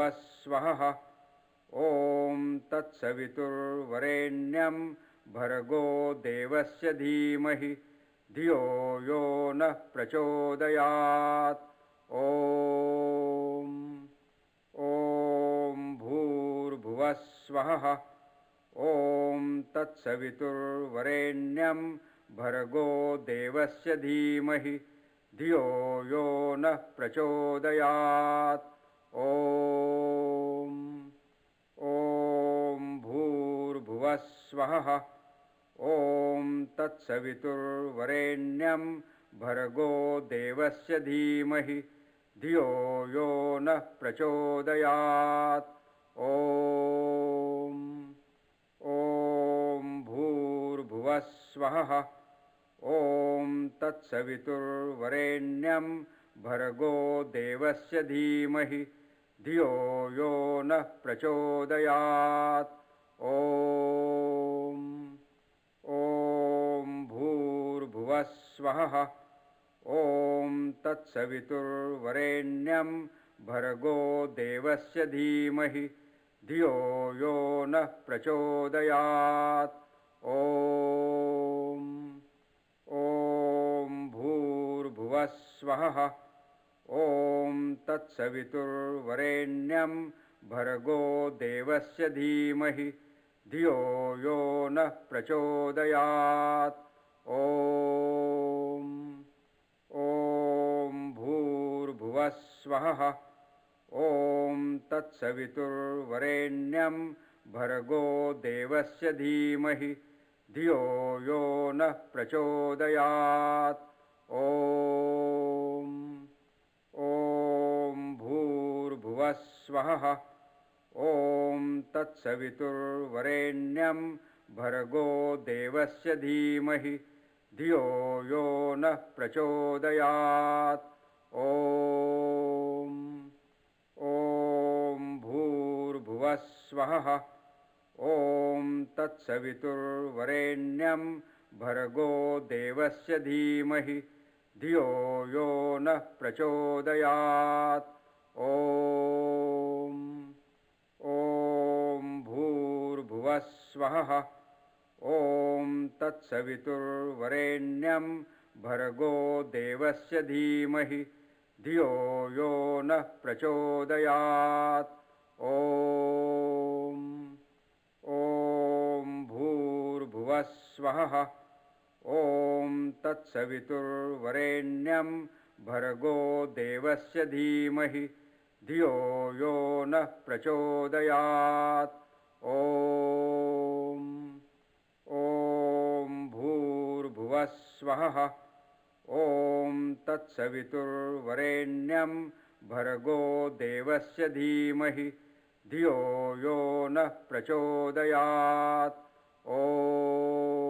भूर्भुवस्वः ॐ तत्सवितुर्वरेण्यं भर्गो देवस्य धीमहि धियो यो नः प्रचोदयात् ॐ भूर्भुवस्वः ॐ तत्सवितुर्वरेण्यं भर्गो देवस्य धीमहि धियो यो नः प्रचोदयात् ॐ भूर्भुवस्वः ॐ तत्सवितुर्वरेण्यं भर्गो देवस्य धीमहि धियो यो नः प्रचोदयात् ॐ भूर्भुवस्वः ॐ तत्सवितुर्वरेण्यं भर्गो देवस्य धीमहि धियो यो नः प्रचोदयात् ॐ भूर्भुवस्वः ॐ तत्सवितुर्वरेण्यं भर्गो देवस्य धीमहि धियो यो नः प्रचोदयात् ॐ भूर्भुवस्वः ॐ तत्सवितुर्वरेण्यं भर्गो देवस्य धीमहि धियो यो नः प्रचोदयात् ॐ भूर्भुवस्वः ॐ तत्सवितुर्वरेण्यं भर्गो देवस्य धीमहि धियो यो नः प्रचोदयात् ॐ भूर्भुवस्वः ॐ तत्सवितुर्वरेण्यं भर्गो देवस्य धीमहि धियो यो नः प्रचोदयात् ॐ भूर्भुवस्वः ॐ तत्सवितुर्वरेण्यं भर्गो देवस्य धीमहि धियो यो नः प्रचोदयात् ॐ भूर्भुवस्वः ॐ तत्सवितुर्वरेण्यं भर्गो देवस्य धीमहि धियो यो नः प्रचोदयात् ॐ भूर्भुवस्वः ॐ तत्सवितुर्वरेण्यं भर्गो देवस्य धीमहि धियो यो नः प्रचोदयात् ॐ भूर्भुवस्वः ॐ तत्सवितुर्वरेण्यं भर्गो देवस्य धीमहि धियो यो नः प्रचोदयात्